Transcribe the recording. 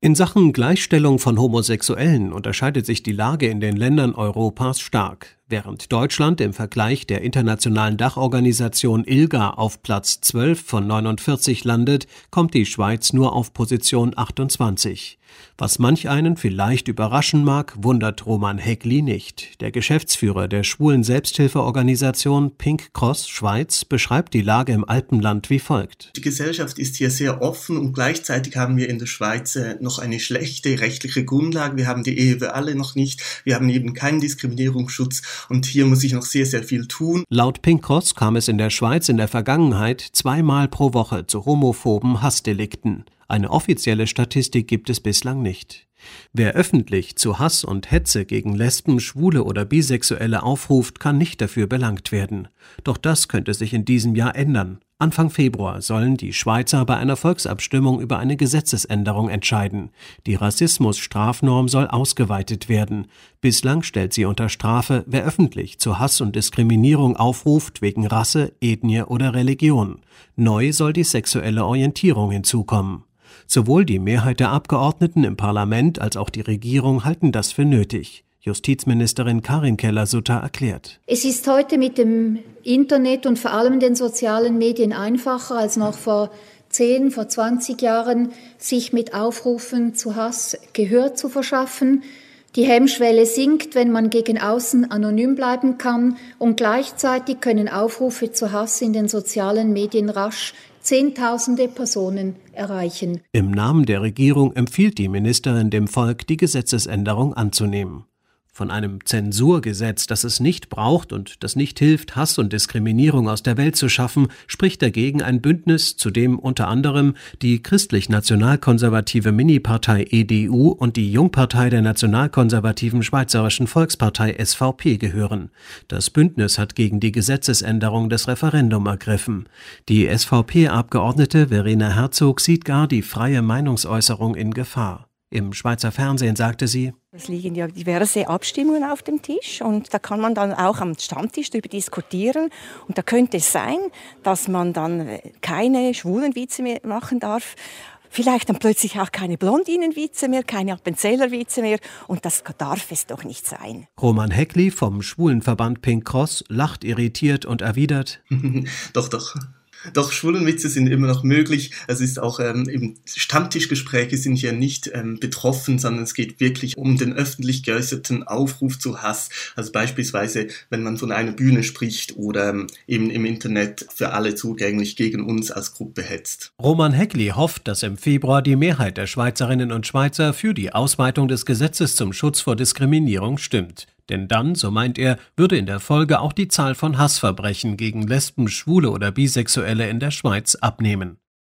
In Sachen Gleichstellung von Homosexuellen unterscheidet sich die Lage in den Ländern Europas stark. Während Deutschland im Vergleich der internationalen Dachorganisation ILGA auf Platz 12 von 49 landet, kommt die Schweiz nur auf Position 28. Was manch einen vielleicht überraschen mag, wundert Roman Heckli nicht. Der Geschäftsführer der schwulen Selbsthilfeorganisation Pink Cross Schweiz beschreibt die Lage im Alpenland wie folgt. Die Gesellschaft ist hier sehr offen und gleichzeitig haben wir in der Schweiz noch eine schlechte rechtliche Grundlage. Wir haben die Ehe für alle noch nicht. Wir haben eben keinen Diskriminierungsschutz und hier muss ich noch sehr, sehr viel tun. Laut Pink Cross kam es in der Schweiz in der Vergangenheit 2-mal pro Woche zu homophoben Hassdelikten. Eine offizielle Statistik gibt es bislang nicht. Wer öffentlich zu Hass und Hetze gegen Lesben, Schwule oder Bisexuelle aufruft, kann nicht dafür belangt werden. Doch das könnte sich in diesem Jahr ändern. Anfang Februar sollen die Schweizer bei einer Volksabstimmung über eine Gesetzesänderung entscheiden. Die Rassismus-Strafnorm soll ausgeweitet werden. Bislang stellt sie unter Strafe, wer öffentlich zu Hass und Diskriminierung aufruft wegen Rasse, Ethnie oder Religion. Neu soll die sexuelle Orientierung hinzukommen. Sowohl die Mehrheit der Abgeordneten im Parlament als auch die Regierung halten das für nötig. Justizministerin Karin Keller-Sutter erklärt. Es ist heute mit dem Internet und vor allem den sozialen Medien einfacher als noch vor 10, vor 20 Jahren, sich mit Aufrufen zu Hass Gehör zu verschaffen. Die Hemmschwelle sinkt, wenn man gegen außen anonym bleiben kann, und gleichzeitig können Aufrufe zu Hass in den sozialen Medien rasch Zehntausende Personen erreichen. Im Namen der Regierung empfiehlt die Ministerin dem Volk, die Gesetzesänderung anzunehmen. Von einem Zensurgesetz, das es nicht braucht und das nicht hilft, Hass und Diskriminierung aus der Welt zu schaffen, spricht dagegen ein Bündnis, zu dem unter anderem die christlich-nationalkonservative Minipartei EDU und die Jungpartei der nationalkonservativen Schweizerischen Volkspartei SVP gehören. Das Bündnis hat gegen die Gesetzesänderung das Referendum ergriffen. Die SVP-Abgeordnete Verena Herzog sieht gar die freie Meinungsäußerung in Gefahr. Im Schweizer Fernsehen sagte sie: Es liegen ja diverse Abstimmungen auf dem Tisch und da kann man dann auch am Stammtisch darüber diskutieren. Und da könnte es sein, dass man dann keine schwulen Witze mehr machen darf, vielleicht dann plötzlich auch keine Blondinenwitze mehr, keine Appenzellerwitze mehr, und das darf es doch nicht sein. Roman Heckli vom Schwulenverband Pink Cross lacht irritiert und erwidert: Doch, Schwulenwitze sind immer noch möglich. Es ist auch eben Stammtischgespräche sind hier nicht betroffen, sondern es geht wirklich um den öffentlich geäußerten Aufruf zu Hass. Also beispielsweise, wenn man von einer Bühne spricht oder eben im Internet für alle zugänglich gegen uns als Gruppe hetzt. Roman Heckli hofft, dass im Februar die Mehrheit der Schweizerinnen und Schweizer für die Ausweitung des Gesetzes zum Schutz vor Diskriminierung stimmt. Denn dann, so meint er, würde in der Folge auch die Zahl von Hassverbrechen gegen Lesben, Schwule oder Bisexuelle in der Schweiz abnehmen.